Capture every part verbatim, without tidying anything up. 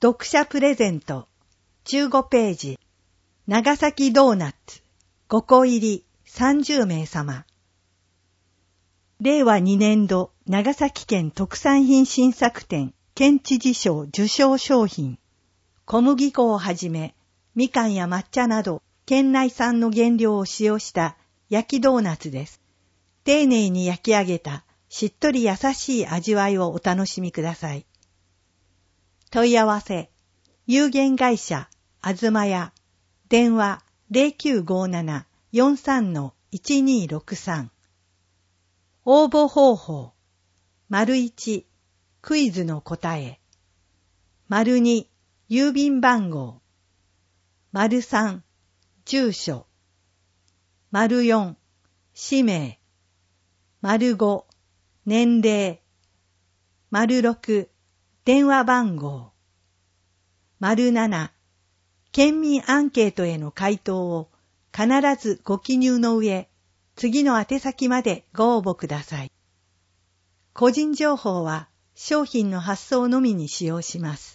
読者プレゼントじゅうごページ、長崎ドーナツごこ入りさんじゅうめいさま。れいわにねんど長崎県特産品新作展県知事賞受賞商品。小麦粉をはじめ、みかんや抹茶など県内産の原料を使用した焼きドーナツです。丁寧に焼き上げたしっとり優しい味わいをお楽しみください。問い合わせ、有限会社あずまや、電話 ゼロきゅうごなな よんさん いちにろくさん。応募方法、丸いち、クイズの答え、丸に、郵便番号、丸さん、住所、丸よん、氏名、丸ご、年齢、丸ろく、電話番号、丸なな、県民アンケートへの回答を必ずご記入の上、次の宛先までご応募ください。個人情報は商品の発送のみに使用します。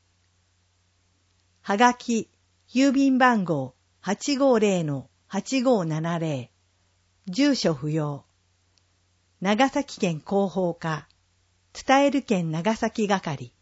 はがき、郵便番号 はちごーぜろのはちごーななぜろ、住所不要。長崎県広報課、伝える県長崎係。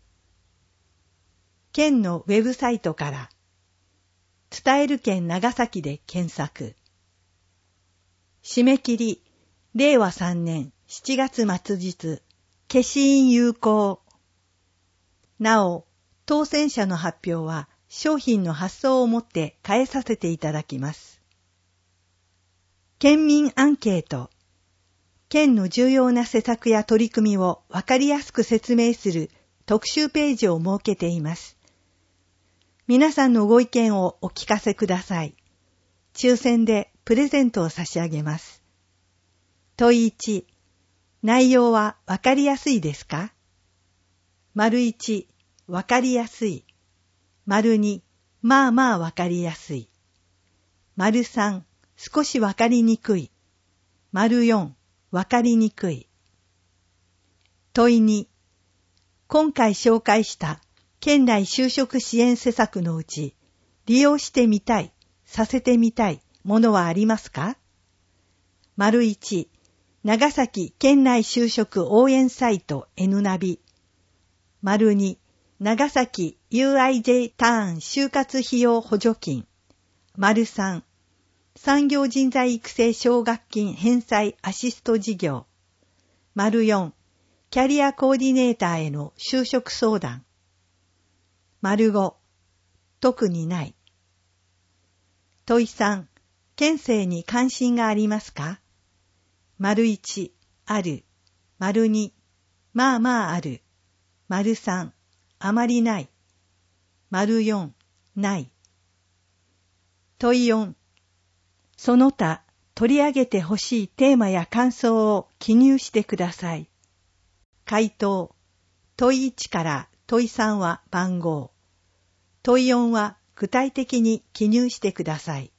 県のウェブサイトから、伝える県長崎で検索。締め切り、れいわさんねんしちがつ末日、消印有効。なお、当選者の発表は商品の発送をもって返させていただきます。県民アンケート。県の重要な施策や取り組みをわかりやすく説明する特集ページを設けています。皆さんのご意見をお聞かせください。抽選でプレゼントを差し上げます。問いいち、内容はわかりやすいですか？丸いち、わかりやすい。丸に、まあまあわかりやすい。丸さん、少しわかりにくい。丸よん、わかりにくい。問いに、今回紹介した県内就職支援施策のうち、利用してみたい、させてみたいものはありますか？丸いち、長崎県内就職応援サイト N ナビ。丸に、長崎 ユーアイジェー ターン就活費用補助金。丸さん、産業人材育成奨学金返済アシスト事業。丸よん、キャリアコーディネーターへの就職相談。丸ご、特にない。問いさん、県政に関心がありますか？丸いち、ある。丸に、まあまあある。丸さん、あまりない。丸よん、ない。問いよん、その他取り上げてほしいテーマや感想を記入してください。回答、問いいちから問いさんは番号、問いよんは具体的に記入してください。